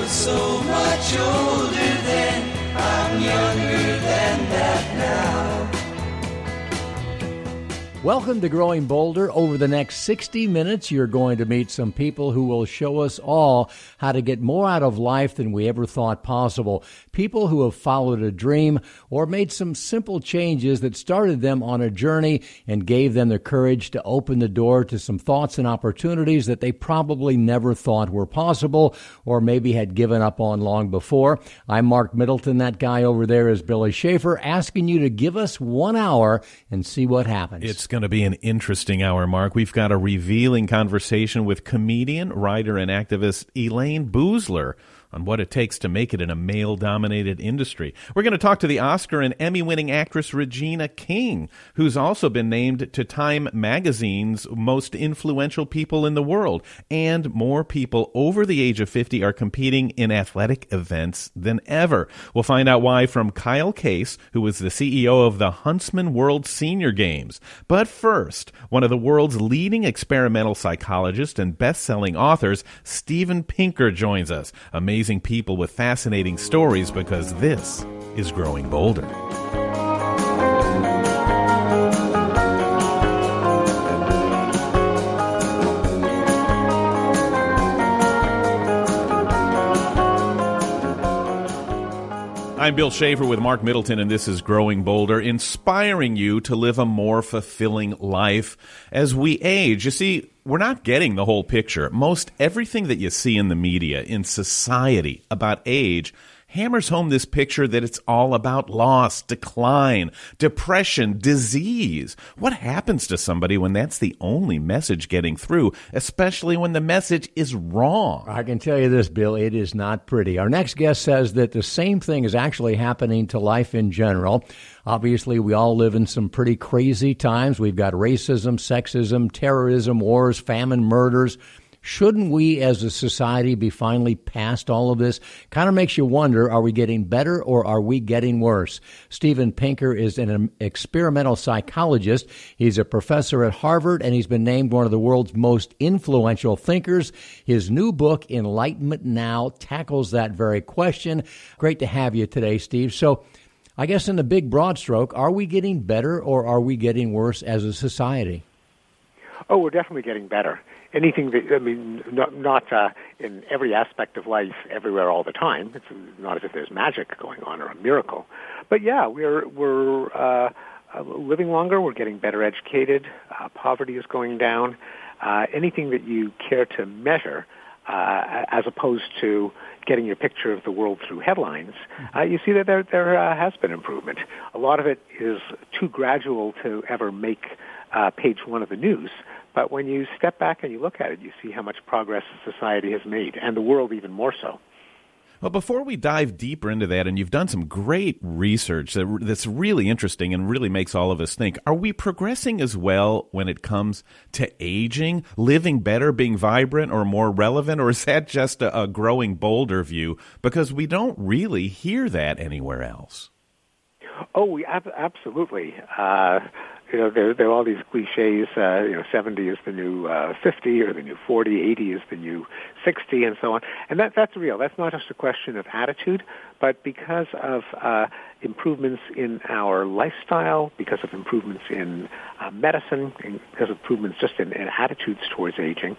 so much older then, I'm younger than that now. Welcome to Growing Bolder. Over the next 60 minutes, you're going to meet some people who will show us all how to get more out of life than we ever thought possible. People who have followed a dream or made some simple changes that started them on a journey and gave them the courage to open the door to some thoughts and opportunities that they probably never thought were possible or maybe had given up on long before. I'm Mark Middleton. That guy over there is Billy Schaefer, asking you to give us 1 hour and see what happens. It's going to be an interesting hour, Mark. We've got a revealing conversation with comedian, writer, and activist Elayne Boosler on what it takes to make it in a male-dominated industry. We're going to talk to the Oscar and Emmy-winning actress Regina King, who's also been named to Time magazine's most influential people in the world. And more people over the age of 50 are competing in athletic events than ever. We'll find out why from Kyle Case, who is the CEO of the Huntsman World Senior Games. But first, one of the world's leading experimental psychologists and best-selling authors, Steven Pinker, joins us. Amazing people with fascinating stories, because this is Growing Bolder. I'm Bill Schaefer with Mark Middleton, and this is Growing Bolder, inspiring you to live a more fulfilling life as we age. You see, we're not getting the whole picture. Most everything that you see in the media, in society, about age hammers home this picture that it's all about loss, decline, depression, disease. What happens to somebody when that's the only message getting through, especially when the message is wrong? I can tell you this, Bill, it is not pretty. Our next guest says that the same thing is actually happening to life in general. Obviously, we all live in some pretty crazy times. We've got racism, sexism, terrorism, wars, famine, murders. Shouldn't we as a society be finally past all of this? Kind of makes you wonder, are we getting better or are we getting worse? Steven Pinker is an experimental psychologist. He's a professor at Harvard, and he's been named one of the world's most influential thinkers. His new book, Enlightenment Now, tackles that very question. Great to have you today, Steve. So I guess in the big broad stroke, are we getting better or are we getting worse as a society? Oh, we're definitely getting better. Anything that, not in every aspect of life, everywhere, all the time. It's not as if there's magic going on or a miracle. But yeah, we're living longer. We're getting better educated. Poverty is going down. Anything that you care to measure, as opposed to getting your picture of the world through headlines, you see that there has been improvement. A lot of it is too gradual to ever make page one of the news. But when you step back and you look at it, you see how much progress society has made, and the world even more so. Well, before we dive deeper into that, and you've done some great research that's really interesting and really makes all of us think, are we progressing as well when it comes to aging, living better, being vibrant or more relevant, or is that just a growing bolder view? Because we don't really hear that anywhere else. Oh, we absolutely. There are all these cliches, 70 is the new 50 or the new 40, 80 is the new 60 and so on. And that's real. That's not just a question of attitude, but because of improvements in our lifestyle, because of improvements in medicine, because of improvements just in attitudes towards aging,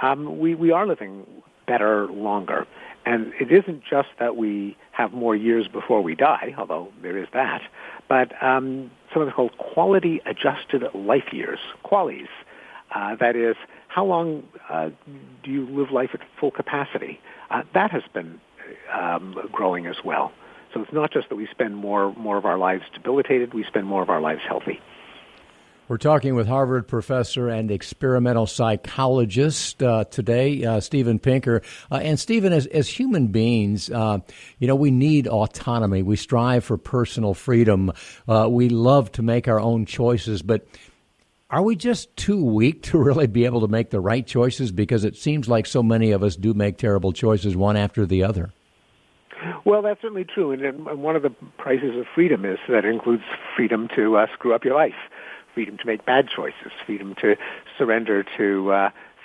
we are living better longer. And it isn't just that we have more years before we die, although there is that, but something called quality-adjusted life years, QALYs. That is, how long do you live life at full capacity? That has been growing as well. So it's not just that we spend more of our lives debilitated, we spend more of our lives healthy. We're talking with Harvard professor and experimental psychologist today, Steven Pinker. And Steven, as human beings, we need autonomy. We strive for personal freedom. We love to make our own choices. But are we just too weak to really be able to make the right choices? Because it seems like so many of us do make terrible choices one after the other. Well, that's certainly true. And one of the prices of freedom is that it includes freedom to screw up your life. Freedom to make bad choices, freedom to surrender to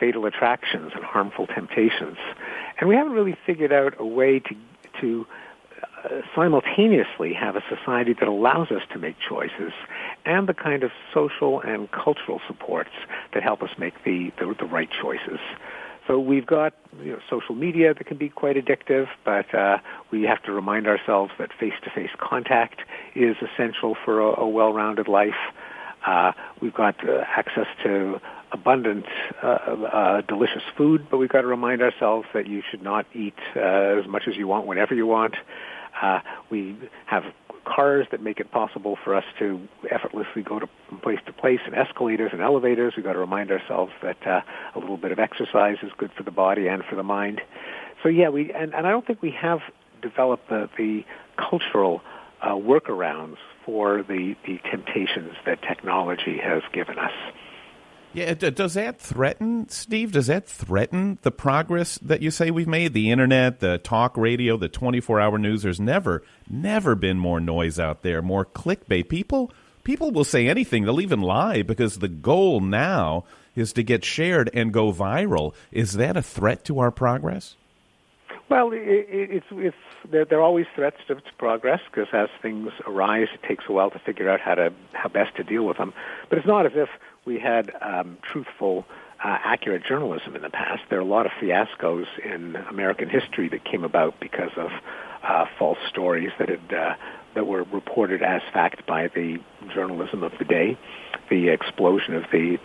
fatal attractions and harmful temptations. And we haven't really figured out a way to simultaneously have a society that allows us to make choices and the kind of social and cultural supports that help us make the right choices. So we've got social media that can be quite addictive, but we have to remind ourselves that face-to-face contact is essential for a well-rounded life. We've got access to abundant, delicious food, but we've got to remind ourselves that you should not eat as much as you want whenever you want. We have cars that make it possible for us to effortlessly go to place and escalators and elevators. We've got to remind ourselves that a little bit of exercise is good for the body and for the mind. So yeah, and I don't think we have developed the cultural workarounds for the temptations that technology has given us. Yeah, does that threaten, Steve? Does that threaten the progress that you say we've made? The internet, the talk radio, the 24-hour news. There's never been more noise out there, more clickbait. People will say anything. They'll even lie because the goal now is to get shared and go viral. Is that a threat to our progress? Well, there are always threats to progress because as things arise, it takes a while to figure out how best to deal with them. But it's not as if we had truthful, accurate journalism in the past. There are a lot of fiascos in American history that came about because of false stories that were reported as fact by the journalism of the day. The explosion of the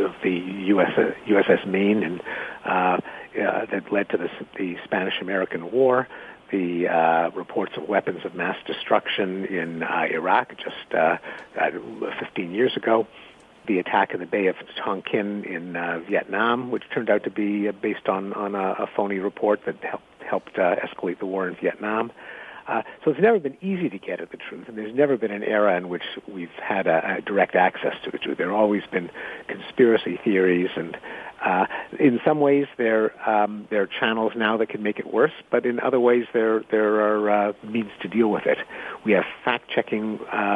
USS Maine and that led to the Spanish-American War. The reports of weapons of mass destruction in Iraq just 15 years ago. The attack in the Bay of Tonkin in Vietnam, which turned out to be based on a phony report that helped escalate the war in Vietnam. So it's never been easy to get at the truth, and there's never been an era in which we've had a direct access to the truth. There have always been conspiracy theories, and in some ways there are channels now that can make it worse, but in other ways there are means to deal with it. We have fact-checking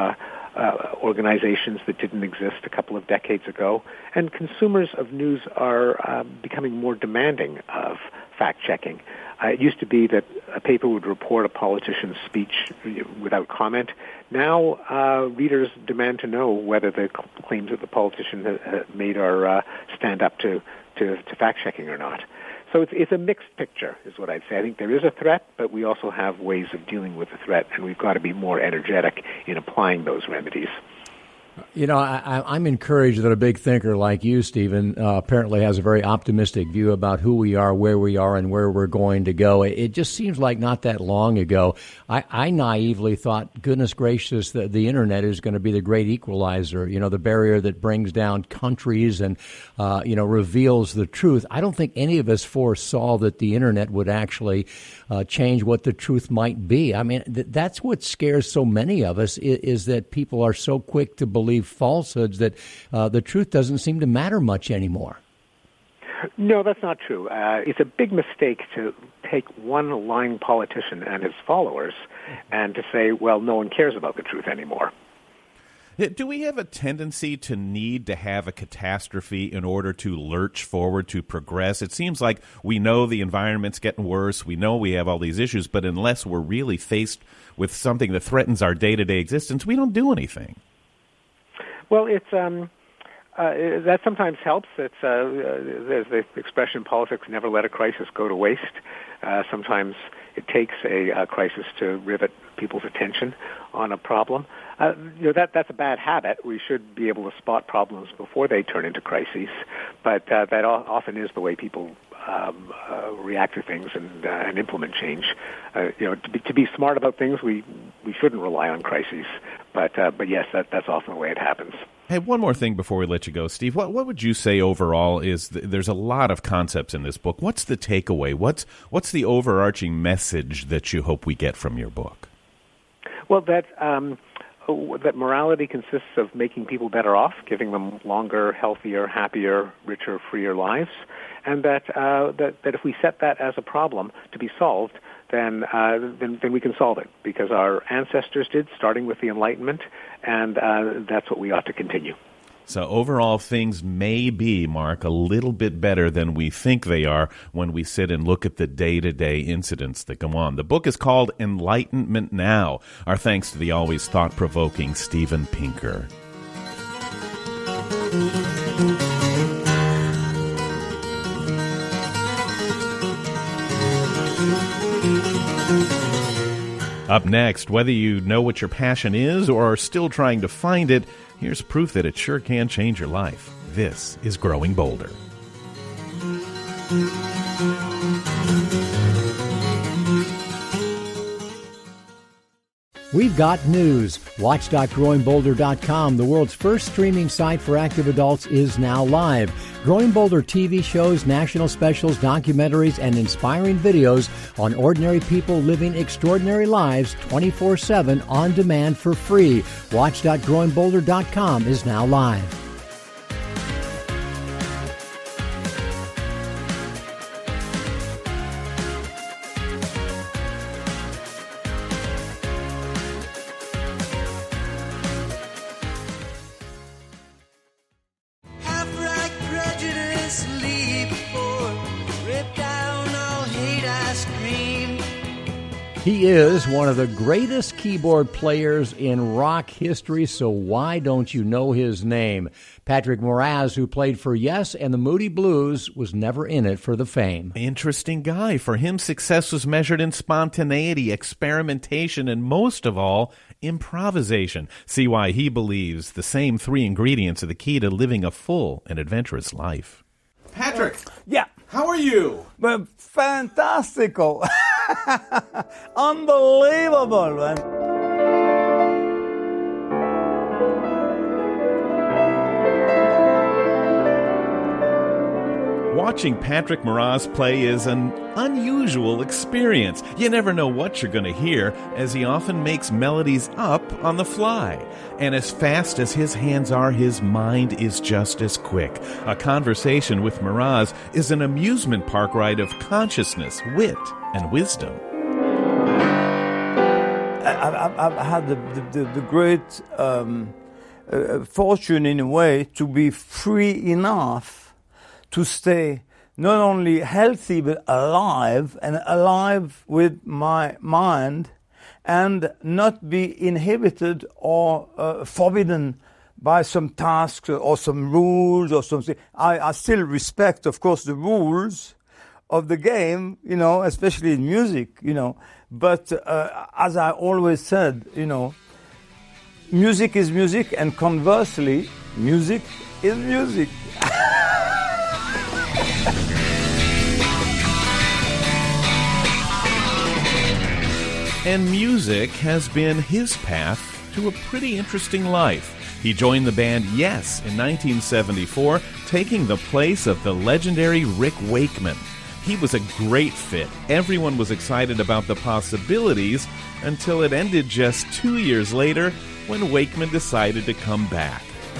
organizations that didn't exist a couple of decades ago, and consumers of news are becoming more demanding of fact-checking. It used to be that a paper would report a politician's speech without comment. Now readers demand to know whether the claims that the politician made are stand up to fact-checking or not. So it's a mixed picture, is what I'd say. I think there is a threat, but we also have ways of dealing with the threat, and we've got to be more energetic in applying those remedies. You know, I'm encouraged that a big thinker like you, Stephen, apparently has a very optimistic view about who we are, where we are, and where we're going to go. It just seems like not that long ago, I naively thought, goodness gracious, that the Internet is going to be the great equalizer, you know, the barrier that brings down countries and, reveals the truth. I don't think any of us foresaw that the Internet would actually change what the truth might be. I mean, that's what scares so many of us is that people are so quick to believe falsehoods that the truth doesn't seem to matter much anymore. No, that's not true. It's a big mistake to take one lying politician and his followers and to say, well, no one cares about the truth anymore. Do we have a tendency to need to have a catastrophe in order to lurch forward, to progress? It seems like we know the environment's getting worse. We know we have all these issues, but unless we're really faced with something that threatens our day-to-day existence, we don't do anything. Well, it's that sometimes helps. It's there's the expression, politics never let a crisis go to waste. Sometimes it takes a crisis to rivet people's attention on a problem. That's a bad habit. We should be able to spot problems before they turn into crises, but that often is the way people react to things and implement change. To be smart about things, we shouldn't rely on crises. But yes, that's often the way it happens. Hey, one more thing before we let you go, Steve. What would you say overall is there's a lot of concepts in this book. What's the takeaway? What's the overarching message that you hope we get from your book? Well, that morality consists of making people better off, giving them longer, healthier, happier, richer, freer lives, and that if we set that as a problem to be solved, then we can solve it, because our ancestors did, starting with the Enlightenment, and that's what we ought to continue. So overall, things may be, Mark, a little bit better than we think they are when we sit and look at the day-to-day incidents that go on. The book is called Enlightenment Now. Our thanks to the always thought-provoking Steven Pinker. Up next, whether you know what your passion is or are still trying to find it, here's proof that it sure can change your life. This is Growing Bolder. We've got news. Watch.growingbolder.com, the world's first streaming site for active adults, is now live. Growing Bolder TV shows, national specials, documentaries, and inspiring videos on ordinary people living extraordinary lives 24/7 on demand for free. Watch.growingbolder.com is now live. He is one of the greatest keyboard players in rock history, so why don't you know his name? Patrick Moraz, who played for Yes and the Moody Blues, was never in it for the fame. Interesting guy. For him, success was measured in spontaneity, experimentation, and most of all, improvisation. See why he believes the same three ingredients are the key to living a full and adventurous life. Patrick. Yeah. How are you? Fantastical. Unbelievable, man. Watching Patrick Moraz play is an unusual experience. You never know what you're going to hear, as he often makes melodies up on the fly. And as fast as his hands are, his mind is just as quick. A conversation with Moraz is an amusement park ride of consciousness, wit, and wisdom. I've had the great fortune, in a way, to be free enough to stay not only healthy but alive, and alive with my mind, and not be inhibited or forbidden by some tasks or some rules or something. I still respect, of course, the rules of the game, you know, especially in music, you know. But as I always said, you know, music is music, and conversely, music is music. And music has been his path to a pretty interesting life. He joined the band Yes in 1974, taking the place of the legendary Rick Wakeman. He was a great fit. Everyone was excited about the possibilities until it ended just 2 years later when Wakeman decided to come back.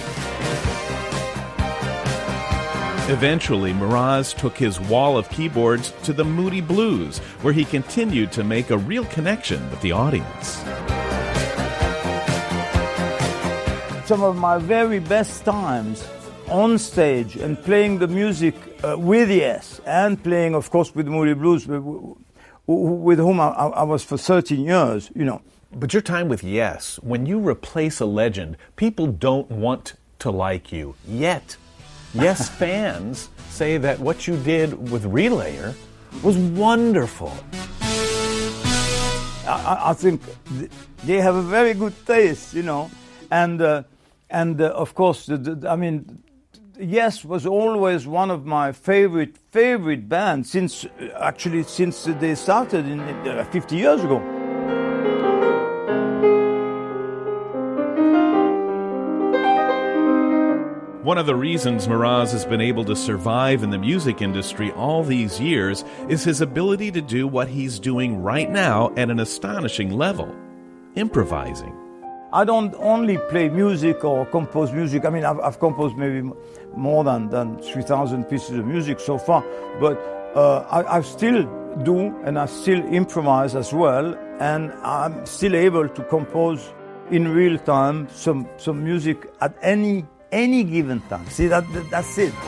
Eventually, Moraz took his wall of keyboards to the Moody Blues, where he continued to make a real connection with the audience. Some of my very best times on stage and playing the music with Yes, and playing, of course, with Moody Blues, with whom I was for 13 years, you know. But your time with Yes, when you replace a legend, people don't want to like you yet. Yes, fans say that what you did with Relayer was wonderful. I think they have a very good taste, you know, and of course, I mean, Yes was always one of my favorite bands since they started 50 years ago. One of the reasons Moraz has been able to survive in the music industry all these years is his ability to do what he's doing right now at an astonishing level: improvising. I don't only play music or compose music. I mean, I've composed maybe more than 3,000 pieces of music so far, but I still do, and I still improvise as well, and I'm still able to compose in real time some music at any any given time. See, that's it.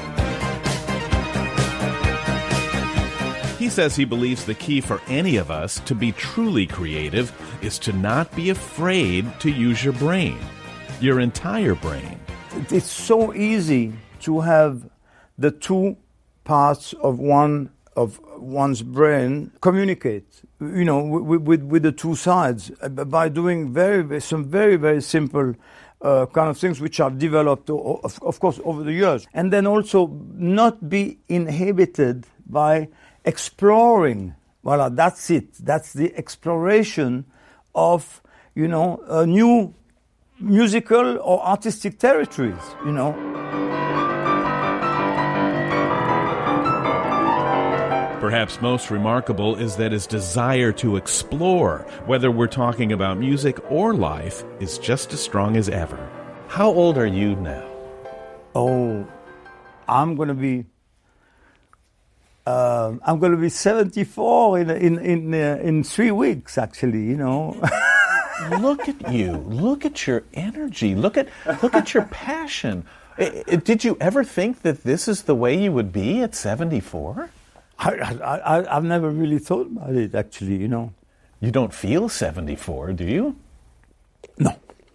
He says he believes the key for any of us to be truly creative is to not be afraid to use your brain, your entire brain. It's so easy to have the two parts of one's brain communicate, with the two sides by doing some very simple kind of things which are developed, of course, over the years. And then also not be inhibited by exploring. Voilà, that's it. That's the exploration of, new musical or artistic territories, Perhaps most remarkable is that his desire to explore, whether we're talking about music or life, is just as strong as ever. How old are you now? Oh, I'm going to be 74 in 3 weeks, actually. Look at you. Look at your energy. Look at your passion. Did you ever think that this is the way you would be at 74? I've never really thought about it, actually, You don't feel 74, do you? No.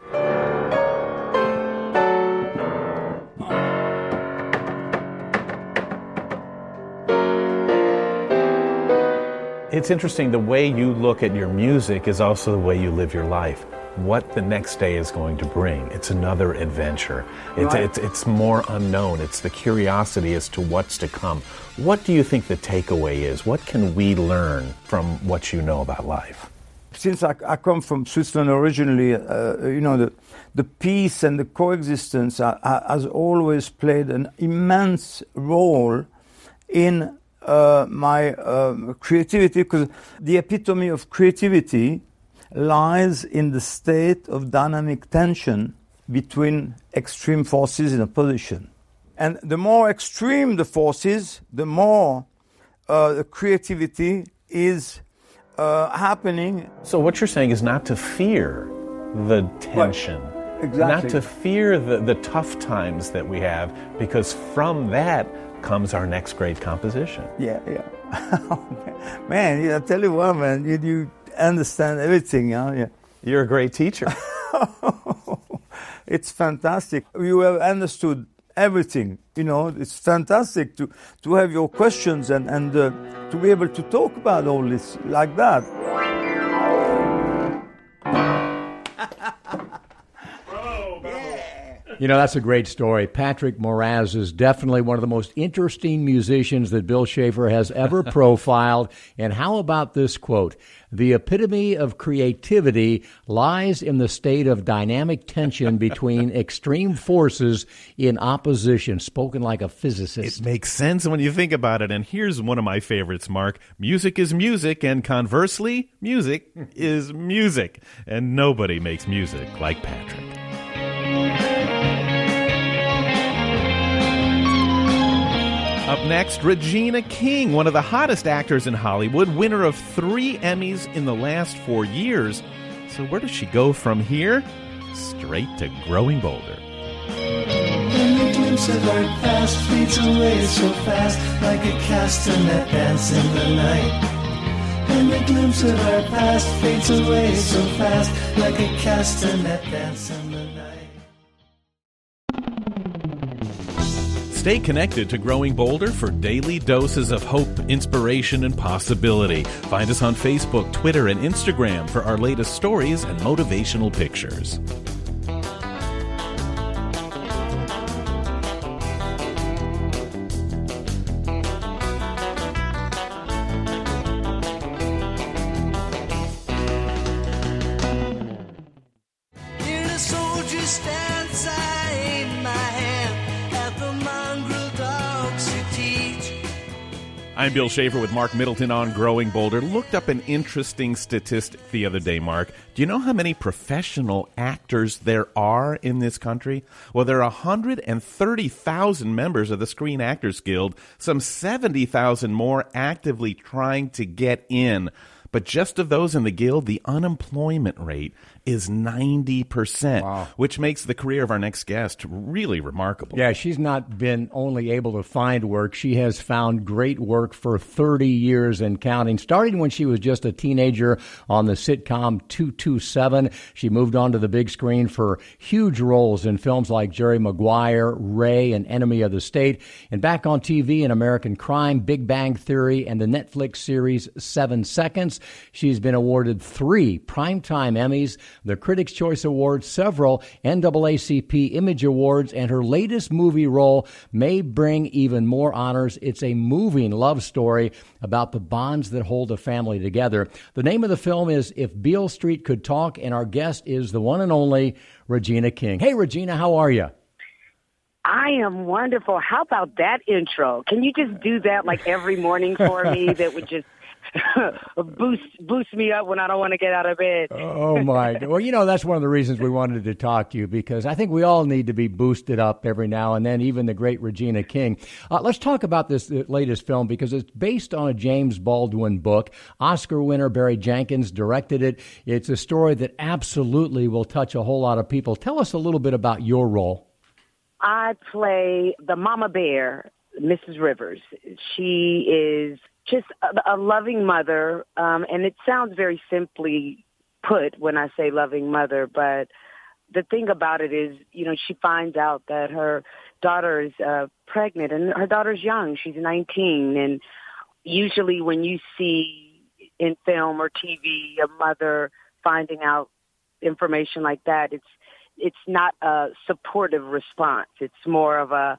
It's interesting, the way you look at your music is also the way you live your life. What the next day is going to bring. It's another adventure. It's more unknown. It's the curiosity as to what's to come. What do you think the takeaway is? What can we learn from what you know about life? Since I come from Switzerland originally, the peace and the coexistence has always played an immense role in my creativity, because the epitome of creativity lies in the state of dynamic tension between extreme forces in opposition. And the more extreme the forces, the more the creativity is happening. So what you're saying is not to fear the tension. Right. Exactly. Not to fear the tough times that we have, because from that comes our next great composition. Yeah. Man, I tell you what, man, you understand everything, yeah. You're a great teacher. It's fantastic. You have understood everything. It's fantastic to have your questions and to be able to talk about all this like that. That's a great story. Patrick Moraz is definitely one of the most interesting musicians that Bill Schaefer has ever profiled. And how about this quote? The epitome of creativity lies in the state of dynamic tension between extreme forces in opposition. Spoken like a physicist. It makes sense when you think about it. And here's one of my favorites, Mark. Music is music, and conversely, music is music. And nobody makes music like Patrick. Up next, Regina King, one of the hottest actors in Hollywood, winner of 3 Emmys in the last 4 years. So where does she go from here? Straight to Growing Bolder. And the glimpse of our past fades away so fast, like a castanet dance in the night. And the glimpse of our past fades away so fast, like a castanet dance in the night. Stay connected to Growing Bolder for daily doses of hope, inspiration, and possibility. Find us on Facebook, Twitter, and Instagram for our latest stories and motivational pictures. In a soldier's stance, I aim my hand at the mongrel dogs who teach. I'm Bill Schaefer with Mark Middleton on Growing Bolder. Looked up an interesting statistic the other day, Mark. Do you know how many professional actors there are in this country? Well, there are 130,000 members of the Screen Actors Guild, some 70,000 more actively trying to get in. but just of those in the Guild, the unemployment rate is 90%, which makes the career of our next guest really remarkable. Yeah, she's not been only able to find work. She has found great work for 30 years and counting. Starting when she was just a teenager on the sitcom 227, she moved on to the big screen for huge roles in films like Jerry Maguire, Ray, and Enemy of the State, and back on TV in American Crime, Big Bang Theory, and the Netflix series 7 Seconds. She's been awarded 3 Primetime Emmys, the Critics' Choice Award, several NAACP Image Awards, and her latest movie role may bring even more honors. It's a moving love story about the bonds that hold a family together. The name of the film is If Beale Street Could Talk, and our guest is the one and only Regina King. Hey, Regina, how are you? I am wonderful. How about that intro? Can you just do that like every morning for me? That would just boost me up when I don't want to get out of bed. Oh, my. Well, you know, that's one of the reasons we wanted to talk to you, because I think we all need to be boosted up every now and then, even the great Regina King. Let's talk about this latest film, because it's based on a James Baldwin book. Oscar winner Barry Jenkins directed it. It's a story that absolutely will touch a whole lot of people. Tell us a little bit about your role. I play the mama bear, Mrs. Rivers. She is just a loving mother, and it sounds very simply put when I say loving mother, but the thing about it is, you know, she finds out that her daughter is pregnant, and her daughter's young. She's 19, and usually when you see in film or TV a mother finding out information like that, it's not a supportive response. It's more of a,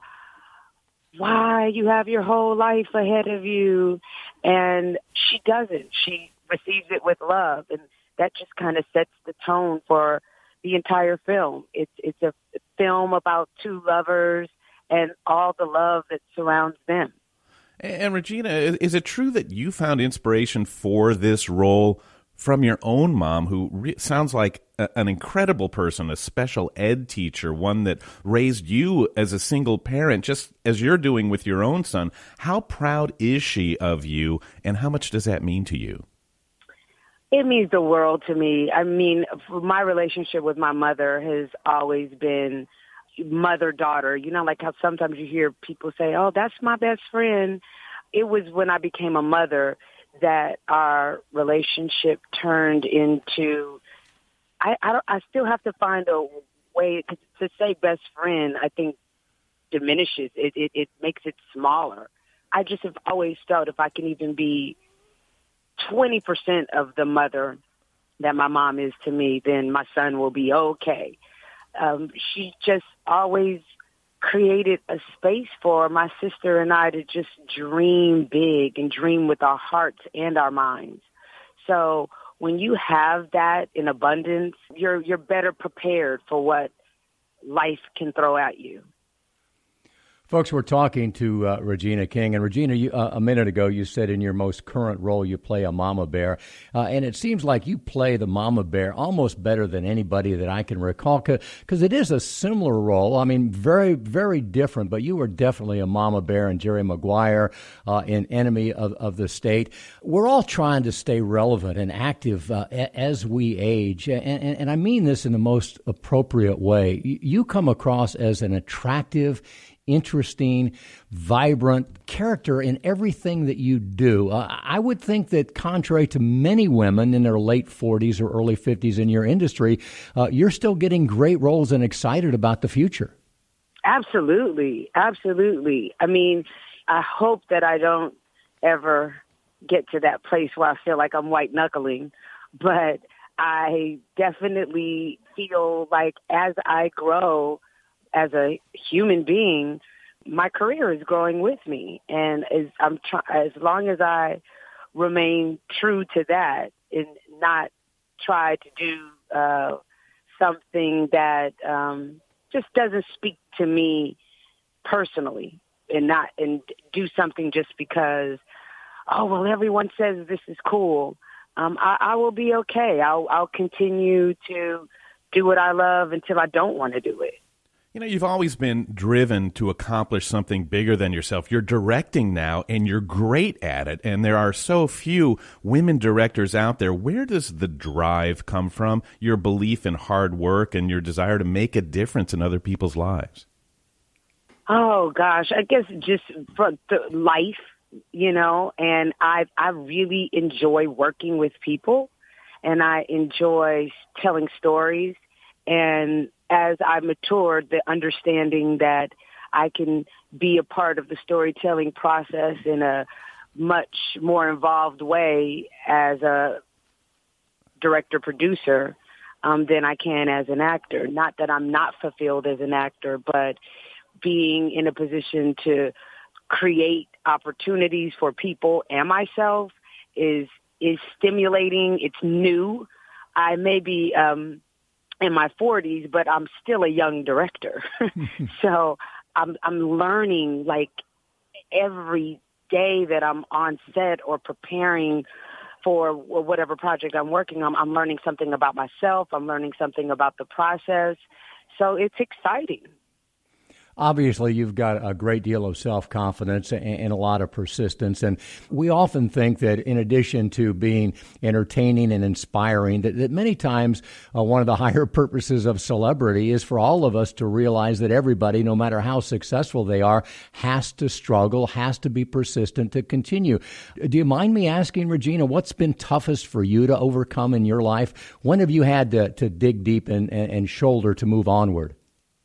why, you have your whole life ahead of you. And she doesn't. She receives it with love. And that just kind of sets the tone for the entire film. It's a film about two lovers and all the love that surrounds them. And Regina, is it true that you found inspiration for this role from your own mom, who sounds like an incredible person, a special ed teacher, one that raised you as a single parent, just as you're doing with your own son? How proud is she of you, and how much does that mean to you? It means the world to me. I mean, my relationship with my mother has always been mother-daughter. You know, like how sometimes you hear people say, oh, that's my best friend. It was when I became a mother that our relationship turned into, I still have to find a way, to say best friend, I think diminishes. It makes it smaller. I just have always felt if I can even be 20% of the mother that my mom is to me, then my son will be okay. She just always created a space for my sister and I to just dream big and dream with our hearts and our minds. So when you have that in abundance, you're better prepared for what life can throw at you. Folks, we're talking to Regina King. And Regina, a minute ago, you said in your most current role you play a mama bear. And it seems like you play the mama bear almost better than anybody that I can recall, because it is a similar role. I mean, very, very different. But you were definitely a mama bear in Jerry Maguire, in Enemy of the State. We're all trying to stay relevant and active as we age. And I mean this in the most appropriate way. You come across as an attractive, interesting, vibrant character in everything that you do. I would think that contrary to many women in their late 40s or early 50s in your industry, you're still getting great roles and excited about the future. Absolutely. Absolutely. I mean, I hope that I don't ever get to that place where I feel like I'm white knuckling, but I definitely feel like as I grow as a human being, my career is growing with me. And as long as I remain true to that and not try to do something that just doesn't speak to me personally, and do something just because, oh, well, everyone says this is cool, I will be okay. I'll continue to do what I love until I don't want to do it. You know, you've always been driven to accomplish something bigger than yourself. You're directing now, and you're great at it, and there are so few women directors out there. Where does the drive come from, your belief in hard work and your desire to make a difference in other people's lives? Oh, gosh, I guess just for the life, you know, and I really enjoy working with people, and I enjoy telling stories. And as I matured, the understanding that I can be a part of the storytelling process in a much more involved way as a director-producer than I can as an actor. Not that I'm not fulfilled as an actor, but being in a position to create opportunities for people and myself is stimulating. It's new. I may be in my 40s, but I'm still a young director. So I'm learning, like, every day that I'm on set or preparing for whatever project I'm working on. I'm learning something about myself. I'm learning something about the process. So it's exciting. Obviously, you've got a great deal of self-confidence and a lot of persistence. And we often think that in addition to being entertaining and inspiring, that many times one of the higher purposes of celebrity is for all of us to realize that everybody, no matter how successful they are, has to struggle, has to be persistent to continue. Do you mind me asking, Regina, what's been toughest for you to overcome in your life? When have you had to dig deep and shoulder to move onward?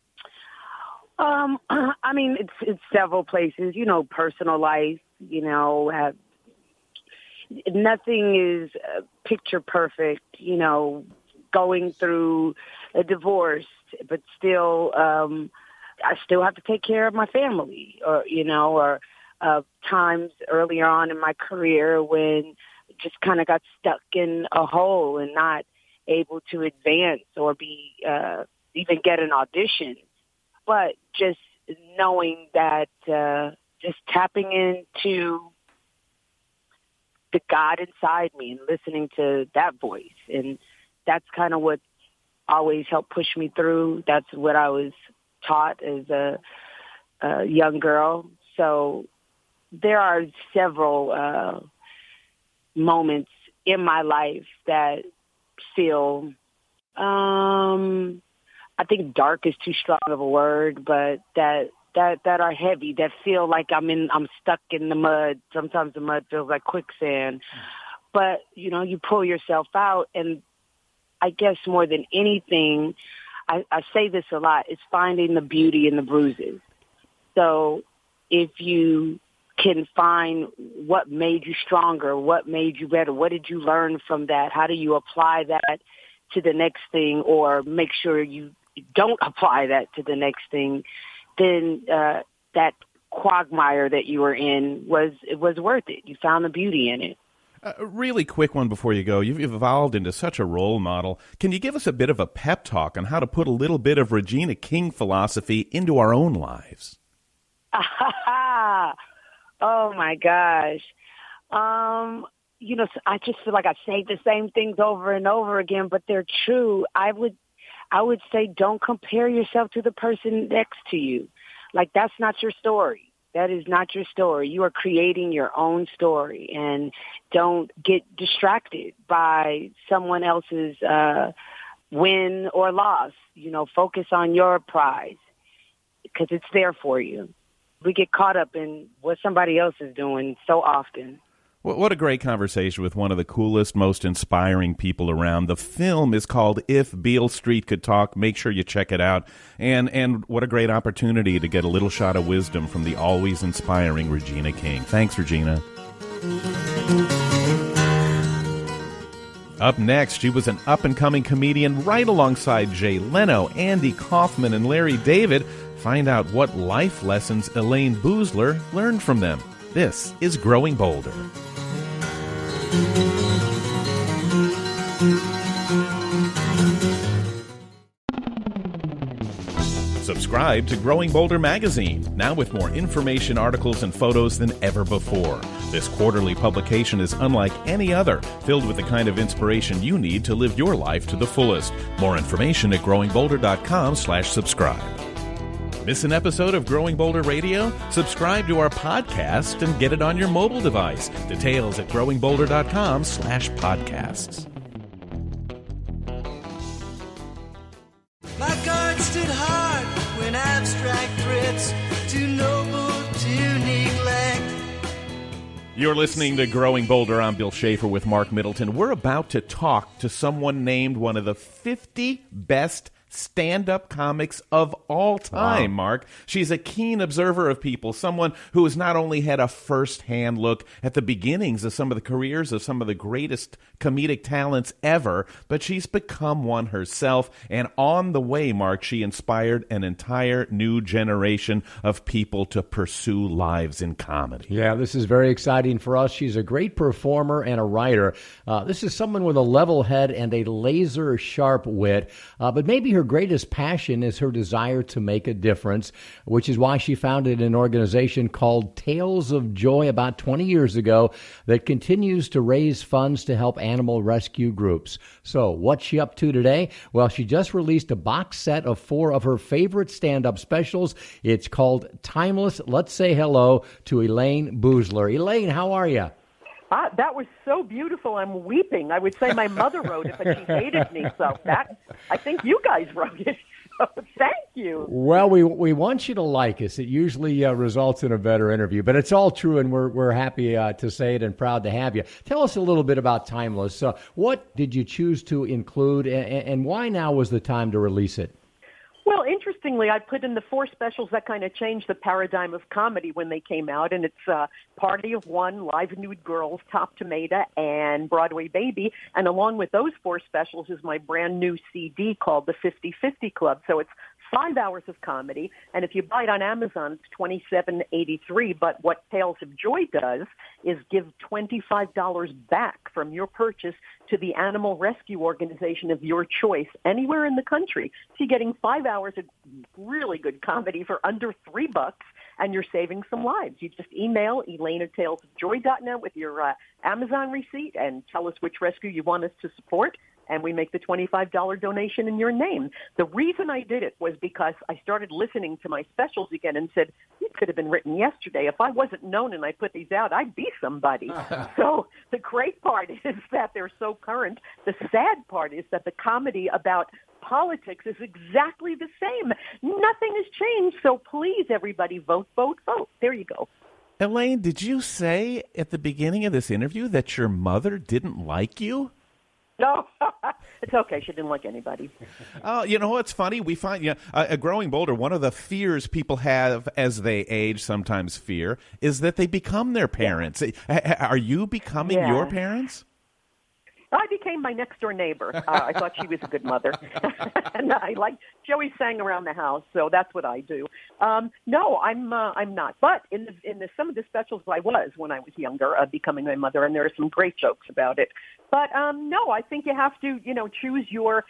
I mean, it's several places, you know, personal life, you know, nothing is picture perfect, you know, going through a divorce, but still, I still have to take care of my family, or, you know, or times earlier on in my career when just kind of got stuck in a hole and not able to advance or be, even get an audition. But just knowing that, just tapping into the God inside me and listening to that voice. And that's kind of what always helped push me through. That's what I was taught as a young girl. So there are several moments in my life that feel, I think dark is too strong of a word, but that are heavy, that feel like I'm stuck in the mud. Sometimes the mud feels like quicksand, but you know, you pull yourself out. And I guess more than anything, I say this a lot, is finding the beauty in the bruises. So if you can find what made you stronger, what made you better, what did you learn from that? How do you apply that to the next thing, or make sure you don't apply that to the next thing, then that quagmire that you were in was worth it. You found the beauty in it. A really quick one before you go. You've evolved into such a role model. Can you give us a bit of a pep talk on how to put a little bit of Regina King philosophy into our own lives? Oh, my gosh. You know, I just feel like I say the same things over and over again, but they're true. I would say don't compare yourself to the person next to you. Like, that's not your story. That is not your story. You are creating your own story, and don't get distracted by someone else's win or loss. You know, focus on your prize because it's there for you. We get caught up in what somebody else is doing so often. What a great conversation with one of the coolest, most inspiring people around. The film is called If Beale Street Could Talk. Make sure you check it out. And what a great opportunity to get a little shot of wisdom from the always inspiring Regina King. Thanks, Regina. Up next, she was an up-and-coming comedian right alongside Jay Leno, Andy Kaufman, and Larry David. Find out what life lessons Elayne Boosler learned from them. This is Growing Bolder. Subscribe to Growing Bolder magazine, now with more information, articles, and photos than ever before. This quarterly publication is unlike any other, filled with the kind of inspiration you need to live your life to the fullest. More information at growingbolder.com/subscribe. Miss an episode of Growing Bolder Radio? Subscribe to our podcast and get it on your mobile device. Details at growingbolder.com/podcasts. My guard stood hard when abstract threats too noble to neglect. You're listening to Growing Bolder. I'm Bill Schaefer with Mark Middleton. We're about to talk to someone named one of the 50 best stand-up comics of all time, Wow. Mark. She's a keen observer of people, someone who has not only had a first-hand look at the beginnings of some of the careers of some of the greatest comedic talents ever, but she's become one herself. And on the way, Mark, she inspired an entire new generation of people to pursue lives in comedy. Yeah, this is very exciting for us. She's a great performer and a writer. This is someone with a level head and a laser-sharp wit, but maybe her greatest passion is her desire to make a difference, which is why she founded an organization called Tales of Joy about 20 years ago that continues to raise funds to help animal rescue groups. So what's she up to today? Well, she just released a box set of 4 of her favorite stand-up specials. It's called Timeless. Let's say hello to Elaine Boosler. Elaine, how are you? That was so beautiful. I'm weeping. I would say my mother wrote it, but she hated me. So I think you guys wrote it. So thank you. Well, we want you to like us. It usually results in a better interview, but it's all true, and we're happy to say it and proud to have you. Tell us a little bit about Timeless. What did you choose to include, and why now was the time to release it? Well, interestingly, I put in the 4 specials that kind of changed the paradigm of comedy when they came out, and it's Party of One, Live Nude Girls, Top Tomato, and Broadway Baby. And along with those 4 specials is my brand new CD called The 50/50 Club. So it's 5 hours of comedy, and if you buy it on Amazon, it's $27.83. But what Tales of Joy does is give $25 back from your purchase to the animal rescue organization of your choice anywhere in the country. So you're getting 5 hours of really good comedy for under $3, and you're saving some lives. You just email Elaine@talesofjoy.net with your Amazon receipt and tell us which rescue you want us to support, and we make the $25 donation in your name. The reason I did it was because I started listening to my specials again and said, it could have been written yesterday. If I wasn't known and I put these out, I'd be somebody. So the great part is that they're so current. The sad part is that the comedy about politics is exactly the same. Nothing has changed. So please, everybody, vote, vote, vote. There you go. Elaine, did you say at the beginning of this interview that your mother didn't like you? No, it's okay. She didn't like anybody. Oh, you know what's funny? We find, Growing Bolder, one of the fears people have as they age, sometimes fear, is that they become their parents. Yeah. Are you becoming your parents? I became my next-door neighbor. I thought she was a good mother. And I like Joey sang around the house, so that's what I do. No, I'm not. But in some of the specials I was when I was younger, becoming my mother, and there are some great jokes about it. But no, I think you have to, choose your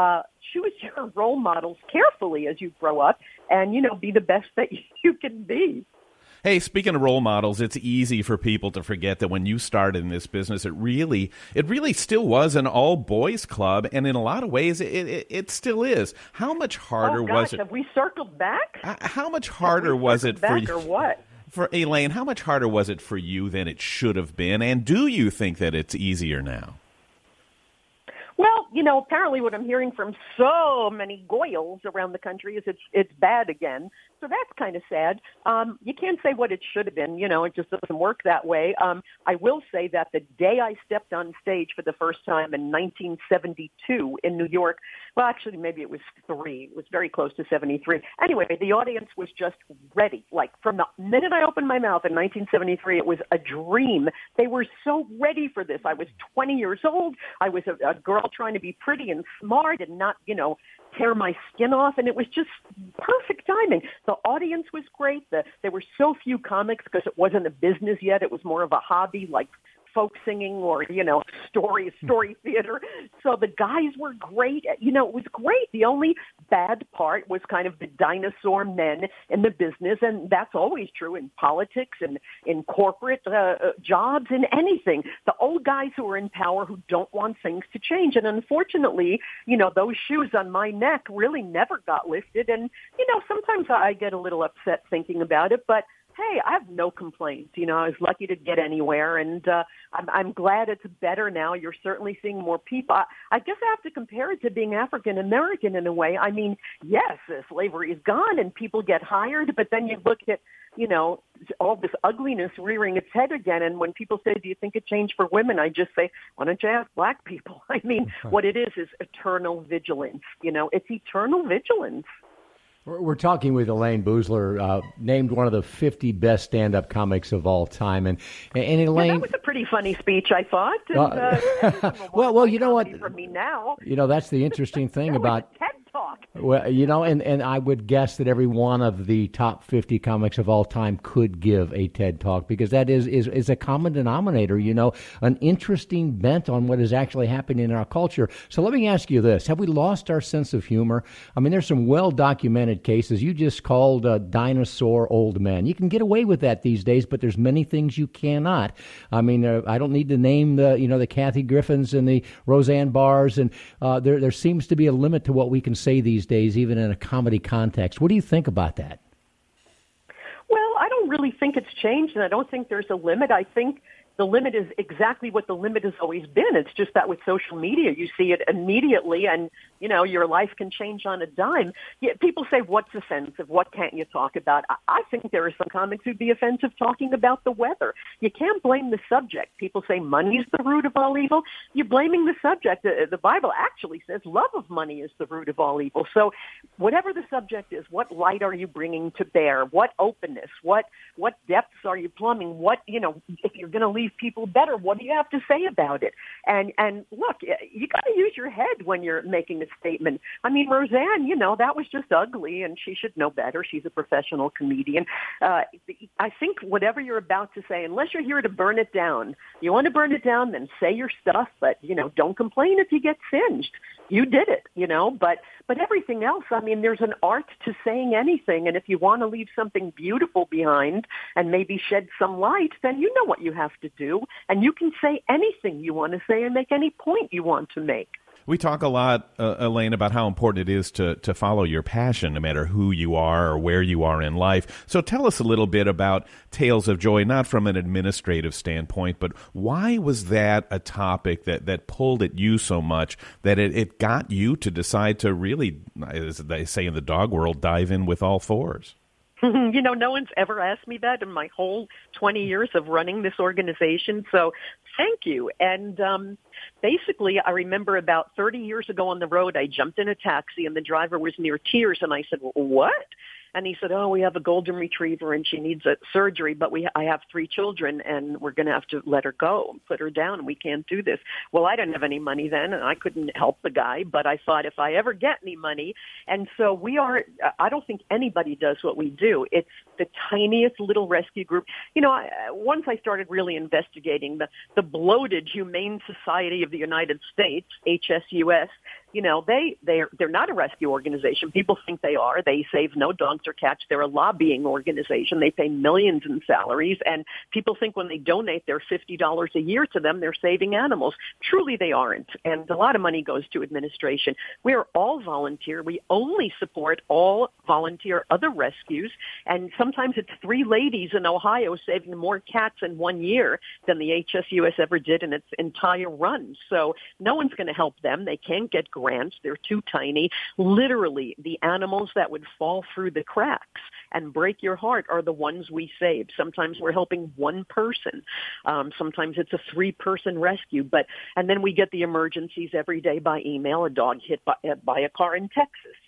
role models carefully as you grow up, and be the best that you can be. Hey, speaking of role models, it's easy for people to forget that when you started in this business, it really still was an all-boys club, and in a lot of ways, it still is. How much harder was it? Have we circled back? How much harder was it for you? Or what? For Elaine, how much harder was it for you than it should have been, and do you think that it's easier now? Well, apparently what I'm hearing from so many goyles around the country is it's bad again. So that's kind of sad. You can't say what it should have been. It just doesn't work that way. I will say that the day I stepped on stage for the first time in 1972 in New York, well, actually, maybe it was 3. It was very close to 73. Anyway, the audience was just ready. Like, from the minute I opened my mouth in 1973, it was a dream. They were so ready for this. I was 20 years old. I was a girl trying to be pretty and smart and not, tear my skin off. And it was just perfect timing. The audience was great. There were so few comics because it wasn't a business yet. It was more of a hobby, like folk singing or, story theater. So the guys were great. It was great. The only bad part was kind of the dinosaur men in the business, and that's always true in politics and in corporate jobs and anything. The old guys who are in power who don't want things to change. And unfortunately, those shoes on my neck really never got lifted. And, sometimes I get a little upset thinking about it, but hey, I have no complaints. I was lucky to get anywhere, and I'm glad it's better now. You're certainly seeing more people. I guess I have to compare it to being African American in a way. I mean, yes, slavery is gone and people get hired, but then you look at, all this ugliness rearing its head again. And when people say, do you think it changed for women? I just say, why don't you ask black people? I mean, what it is eternal vigilance. It's eternal vigilance. We're talking with Elayne Boosler, named one of the 50 best stand-up comics of all time, and Elayne. That was a pretty funny speech, I thought. And, well, you know what? From me now, that's the interesting thing about. TED Talk. Well, and I would guess that every one of the top 50 comics of all time could give a TED Talk, because that is a common denominator, an interesting bent on what is actually happening in our culture. So let me ask you this. Have we lost our sense of humor? I mean, there's some well-documented cases. You just called dinosaur old men. You can get away with that these days, but there's many things you cannot. I mean, I don't need to name the Kathy Griffins and the Roseanne Barrs, and there seems to be a limit to what we can say these days, even in a comedy context. What do you think about that? Well, I don't really think it's changed, and I don't think there's a limit. I think the limit is exactly what the limit has always been. It's just that with social media, you see it immediately, and, your life can change on a dime. People say, what's offensive? What can't you talk about? I think there are some comics who'd be offensive talking about the weather. You can't blame the subject. People say money's the root of all evil. You're blaming the subject. The Bible actually says love of money is the root of all evil. So whatever the subject is, what light are you bringing to bear? What openness? What depths are you plumbing? If you're going to leave people better, what do you have to say about it? And look, you got to use your head when you're making a statement. I mean, Roseanne, that was just ugly, and she should know better. She's a professional comedian. I think whatever you're about to say, unless you're here to burn it down, you want to burn it down, then say your stuff, but, don't complain if you get singed. You did it, but everything else, I mean, there's an art to saying anything, and if you want to leave something beautiful behind and maybe shed some light, then you know what you have to do, and you can say anything you want to say and make any point you want to make. We talk a lot, Elayne, about how important it is to follow your passion, no matter who you are or where you are in life. So tell us a little bit about Tales of Joy, not from an administrative standpoint, but why was that a topic that pulled at you so much that it got you to decide to really, as they say in the dog world, dive in with all fours? No one's ever asked me that in my whole 20 years of running this organization. So thank you. And basically, I remember about 30 years ago on the road, I jumped in a taxi and the driver was near tears. And I said, well, what? And he said, oh, we have a golden retriever and she needs a surgery, but I have 3 children and we're going to have to let her go and put her down. We can't do this. Well, I didn't have any money then and I couldn't help the guy, but I thought if I ever get any money. And so I don't think anybody does what we do. It's the tiniest little rescue group. Once I started really investigating the bloated Humane Society of the United States, HSUS, they're not a rescue organization. People think they are. They save no dogs or cats. They're a lobbying organization. They pay millions in salaries, and people think when they donate their $50 a year to them, they're saving animals. Truly, they aren't, and a lot of money goes to administration. We are all volunteer. We only support all volunteer other rescues, and sometimes it's 3 ladies in Ohio saving more cats in 1 year than the HSUS ever did in its entire run. So no one's going to help them. They can't get grants. They're too tiny. Literally, the animals that would fall through the cracks and break your heart are the ones we save. Sometimes we're helping one person. Sometimes it's a 3-person rescue. And then we get the emergencies every day by email. A dog hit by a car in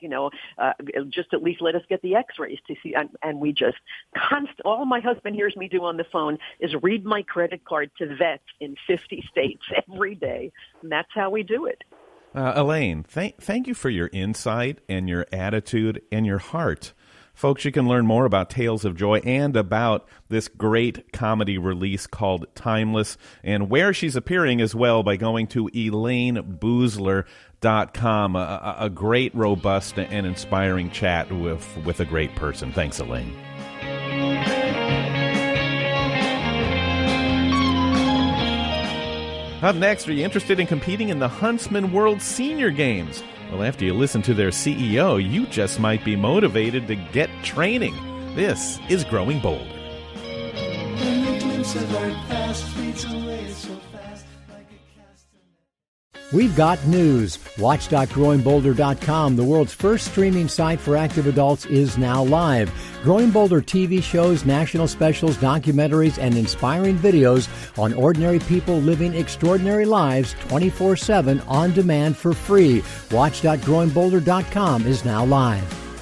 Texas. Just at least let us get the X-rays to see. And we just all my husband hears me do on the phone is read my credit card to vets in 50 states every day. And that's how we do it. Elayne, thank you for your insight and your attitude and your heart Folks, you can learn more about Tales of Joy and about this great comedy release called Timeless, and where she's appearing as well by going to ElaineBoosler.com. A great, robust, and inspiring chat with a great person. Thanks, Elaine. Up next, are you interested in competing in the Huntsman World Senior Games? Well, after you listen to their CEO, you just might be motivated to get training. This is Growing Bolder. And the glimpse of our past fades away so fast like a castanet. We've got news. Watch.growingbolder.com, the world's first streaming site for active adults, is now live. Growing Bolder TV shows, national specials, documentaries, and inspiring videos on ordinary people living extraordinary lives 24/7 on demand for free. Watch.growingbolder.com is now live.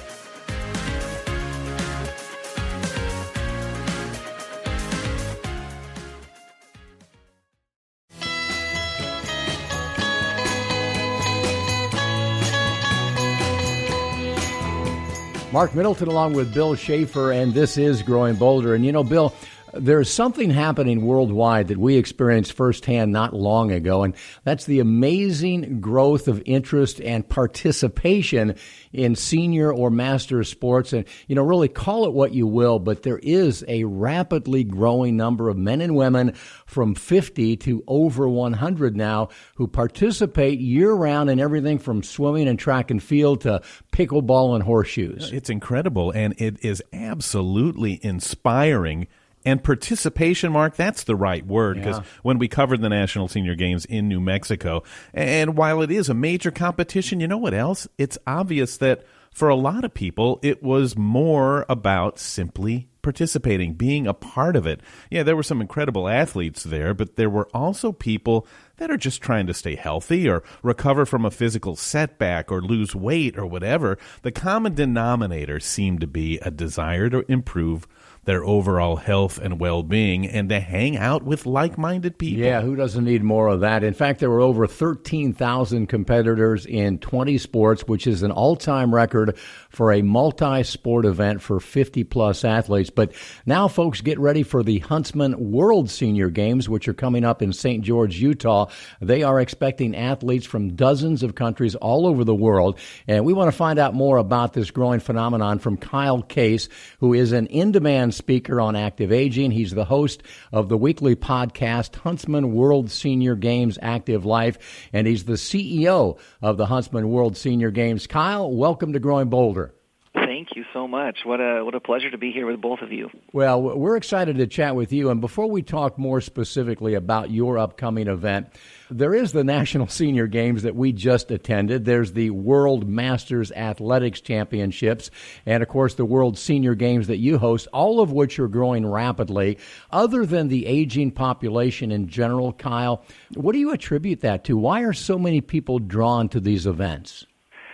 Mark Middleton along with Bill Schaefer, and this is Growing Bolder. And you know, Bill, there's something happening worldwide that we experienced firsthand not long ago, and that's the amazing growth of interest and participation in senior or master sports. And, you know, really call it what you will, but there is a rapidly growing number of men and women from 50 to over 100 now who participate year-round in everything from swimming and track and field to pickleball and horseshoes. It's incredible, and it is absolutely inspiring. And participation, Mark, that's the right word, because when we covered the National Senior Games in New Mexico, and while it is a major competition, you know what else? It's obvious that for a lot of people, it was more about simply participating, being a part of it. Yeah, there were some incredible athletes there, but there were also people that are just trying to stay healthy or recover from a physical setback or lose weight or whatever. The common denominator seemed to be a desire to improve their overall health and well-being and to hang out with like-minded people. Yeah, who doesn't need more of that? In fact, there were over 13,000 competitors in 20 sports, which is an all-time record for a multi-sport event for 50-plus athletes. But now, folks, get ready for the Huntsman World Senior Games, which are coming up in St. George, Utah. They are expecting athletes from dozens of countries all over the world. And we want to find out more about this growing phenomenon from Kyle Case, who is an in-demand speaker on active aging. He's the host of the weekly podcast Huntsman World Senior Games Active Life, and he's the CEO of the Huntsman World Senior Games. Kyle, welcome to Growing Bolder. Thank you so much. What a pleasure to be here with both of you. Well, we're excited to chat with you. And before we talk more specifically about your upcoming event, there is the National Senior Games that we just attended. There's the World Masters Athletics Championships, and, of course, the World Senior Games that you host, all of which are growing rapidly. Other than the aging population in general, Kyle, what do you attribute that to? Why are so many people drawn to these events?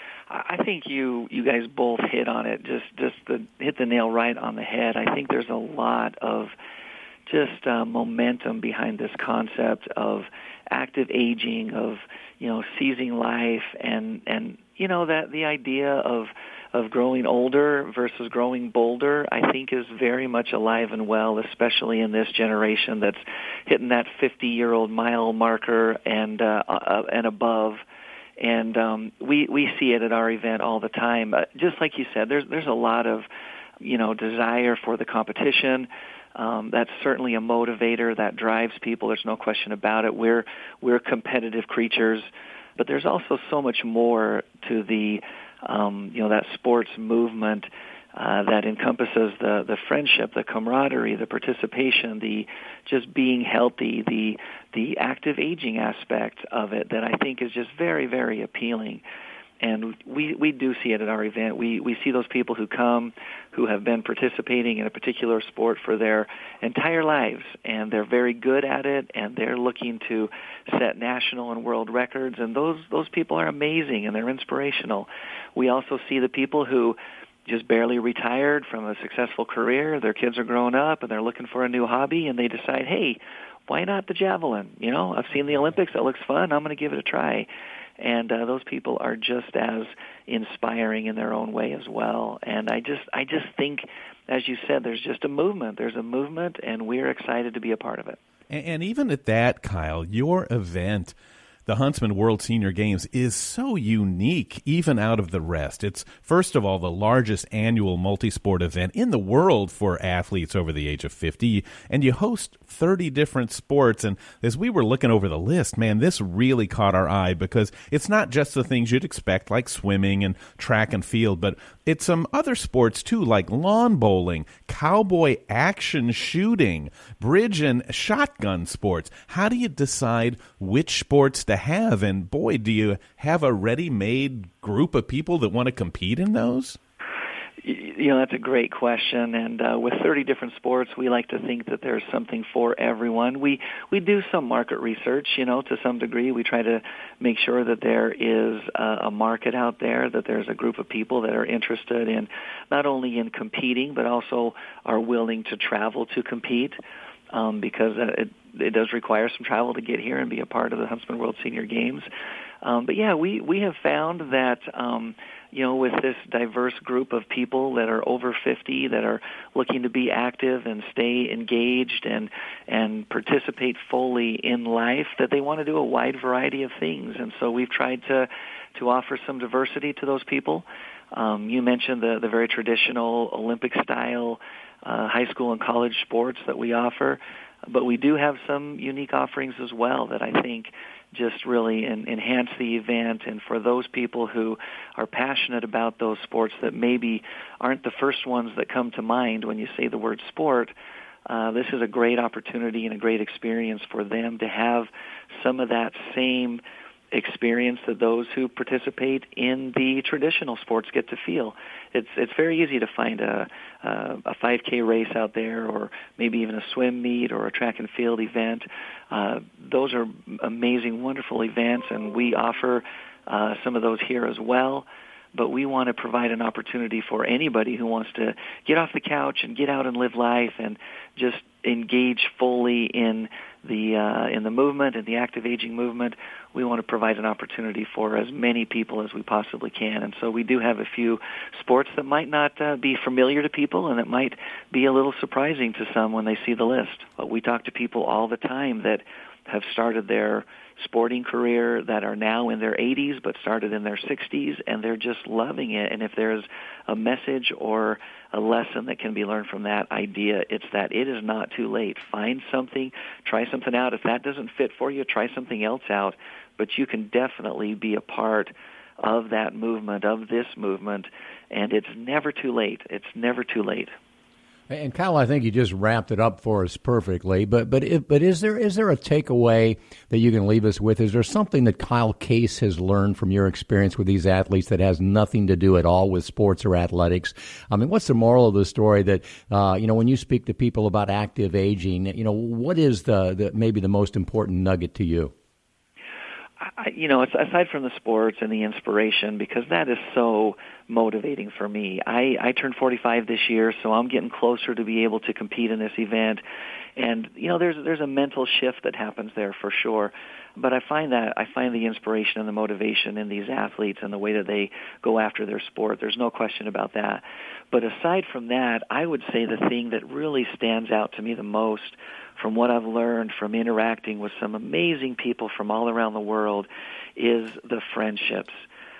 I think you guys both hit on it, hit the nail right on the head. I think there's a lot of just momentum behind this concept of active aging, of seizing life, and that the idea of growing older versus growing bolder, I think, is very much alive and well, especially in this generation that's hitting that 50-year-old mile marker and above. And we see it at our event all the time. Just like you said, there's a lot of desire for the competition. That's certainly a motivator that drives people. There's no question about it. We're competitive creatures, but there's also so much more to the that sports movement that encompasses the friendship, the camaraderie, the participation, the just being healthy, the active aging aspect of it that I think is just very, very appealing. And we do see it at our event. We see those people who come, who have been participating in a particular sport for their entire lives, and they're very good at it, and they're looking to set national and world records, and those people are amazing, and they're inspirational. We also see the people who just barely retired from a successful career. Their kids are growing up, and they're looking for a new hobby, and they decide, hey, why not the javelin? I've seen the Olympics. That looks fun. I'm going to give it a try. And those people are just as inspiring in their own way as well. And I just think, as you said, there's just a movement. There's a movement, and we're excited to be a part of it. And even at that, Kyle, your event, the Huntsman World Senior Games, is so unique, even out of the rest. It's, first of all, the largest annual multi-sport event in the world for athletes over the age of 50, and you host 30 different sports. And as we were looking over the list, man, this really caught our eye, because it's not just the things you'd expect, like swimming and track and field, but it's some other sports, too, like lawn bowling, cowboy action shooting, bridge and shotgun sports. How do you decide which sports to have? And, boy, do you have a ready-made group of people that want to compete in those? That's a great question. And with 30 different sports, we like to think that there's something for everyone. We do some market research, to some degree. We try to make sure that there is a market out there, that there's a group of people that are interested in not only in competing, but also are willing to travel to compete, because it does require some travel to get here and be a part of the Huntsman World Senior Games. But yeah, we have found that, with this diverse group of people that are over 50, that are looking to be active and stay engaged and participate fully in life, that they want to do a wide variety of things. And so we've tried to offer some diversity to those people. You mentioned the very traditional Olympic-style high school and college sports that we offer, but we do have some unique offerings as well that I think just really enhance the event. And for those people who are passionate about those sports that maybe aren't the first ones that come to mind when you say the word sport, this is a great opportunity and a great experience for them to have some of that same experience that those who participate in the traditional sports get to feel. It's very easy to find a 5K race out there, or maybe even a swim meet or a track and field event. Those are amazing, wonderful events, and we offer some of those here as well. But we want to provide an opportunity for anybody who wants to get off the couch and get out and live life and just engage fully in the movement and the active aging movement. We want to provide an opportunity for as many people as we possibly can. And so we do have a few sports that might not be familiar to people, and it might be a little surprising to some when they see the list. But we talk to people all the time that have started their sporting career, that are now in their 80s but started in their 60s, and they're just loving it. And if there's a message or a lesson that can be learned from that idea, it's that it is not too late. Find something, try something out. If that doesn't fit for you, try something else out. But you can definitely be a part of that movement, of this movement, and it's never too late. It's never too late. And Kyle, I think you just wrapped it up for us perfectly. But is there a takeaway that you can leave us with? Is there something that Kyle Case has learned from your experience with these athletes that has nothing to do at all with sports or athletics? I mean, what's the moral of the story that when you speak to people about active aging, what is the maybe the most important nugget to you? It's aside from the sports and the inspiration, because that is so motivating for me. I turned 45 this year, so I'm getting closer to be able to compete in this event. And, there's a mental shift that happens there for sure. But I find the inspiration and the motivation in these athletes and the way that they go after their sport. There's no question about that. But aside from that, I would say the thing that really stands out to me the most from what I've learned from interacting with some amazing people from all around the world is the friendships.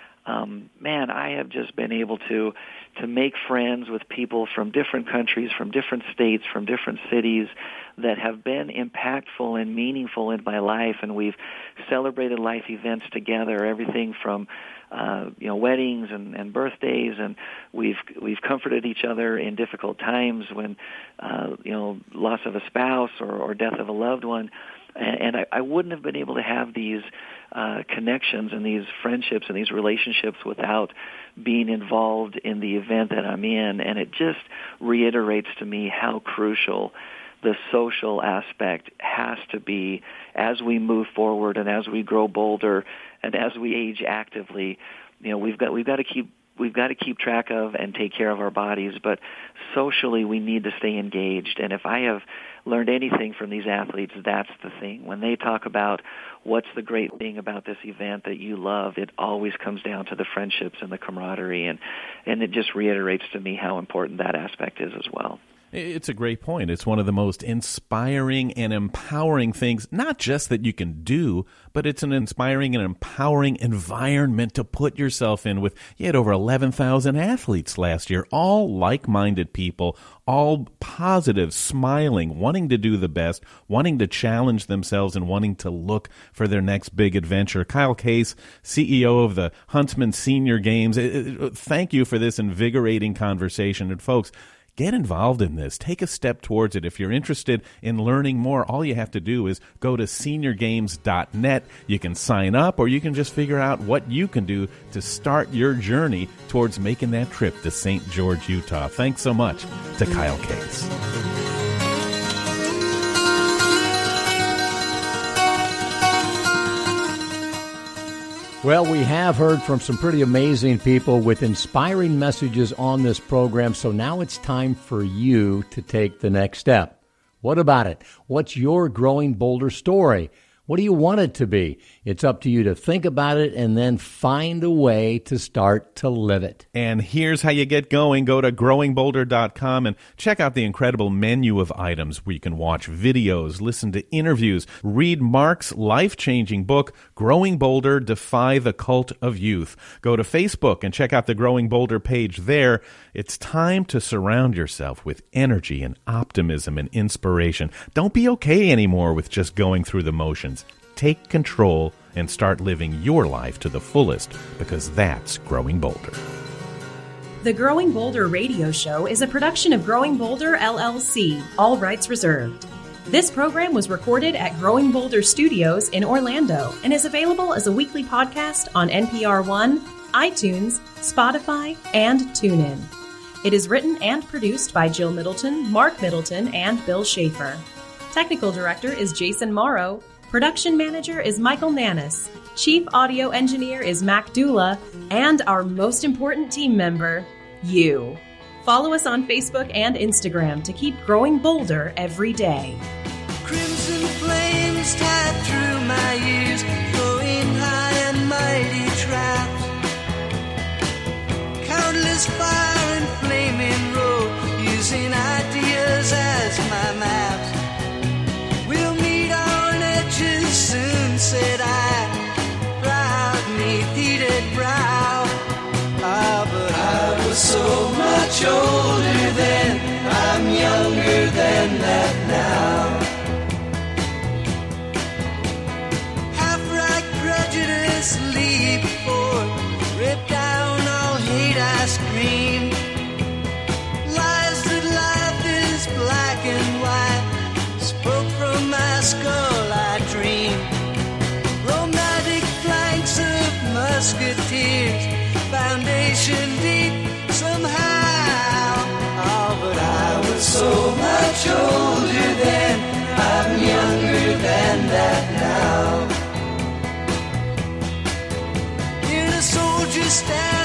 I have just been able to make friends with people from different countries, from different states, from different cities that have been impactful and meaningful in my life. And we've celebrated life events together, everything from weddings and birthdays, and we've comforted each other in difficult times when loss of a spouse or death of a loved one. And I wouldn't have been able to have these connections and these friendships and these relationships without being involved in the event that I'm in. And it just reiterates to me how crucial the social aspect has to be as we move forward and as we grow bolder and as we age actively. We've got to keep we've got to keep track of and take care of our bodies, but socially we need to stay engaged. And if I have learned anything from these athletes, that's the thing. When they talk about what's the great thing about this event that you love, it always comes down to the friendships and the camaraderie, and it just reiterates to me how important that aspect is as well. It's a great point. It's one of the most inspiring and empowering things, not just that you can do, but it's an inspiring and empowering environment to put yourself in with. You had over 11,000 athletes last year, all like-minded people, all positive, smiling, wanting to do the best, wanting to challenge themselves, and wanting to look for their next big adventure. Kyle Case, CEO of the Huntsman Senior Games, thank you for this invigorating conversation. And folks, get involved in this. Take a step towards it. If you're interested in learning more, all you have to do is go to seniorgames.net. You can sign up, or you can just figure out what you can do to start your journey towards making that trip to St. George, Utah. Thanks so much to Kyle Case. Well, we have heard from some pretty amazing people with inspiring messages on this program, so now it's time for you to take the next step. What about it? What's your Growing Bolder story? What do you want it to be? It's up to you to think about it and then find a way to start to live it. And here's how you get going. Go to growingbolder.com and check out the incredible menu of items where you can watch videos, listen to interviews, read Mark's life-changing book, Growing Bolder, Defy the Cult of Youth. Go to Facebook and check out the Growing Bolder page there. It's time to surround yourself with energy and optimism and inspiration. Don't be okay anymore with just going through the motions. Take control and start living your life to the fullest, because that's Growing Bolder. The Growing Bolder radio show is a production of Growing Bolder, LLC, all rights reserved. This program was recorded at Growing Bolder Studios in Orlando and is available as a weekly podcast on NPR One, iTunes, Spotify, and TuneIn. It is written and produced by Jill Middleton, Mark Middleton, and Bill Schaefer. Technical director is Jason Morrow. Production manager is Michael Nannis. Chief audio engineer is Mac Dula. And our most important team member, you. Follow us on Facebook and Instagram to keep growing bolder every day. Crimson flames tied through my ears, flowing high and mighty traps. Countless fire and flaming road, using ideas as my maps. We'll meet on edges soon, said I, proud 'neath heated brow. Ah, but I was so much older then, I'm younger than that now. Half-right prejudice leap forth, rip down all hate I scream. Lies that life is black and white, spoke from my skull I dream. Romantic flanks of musketeers, foundation deep somehow. Oh, but I was so much older then, I'm younger than that now. In a soldier stand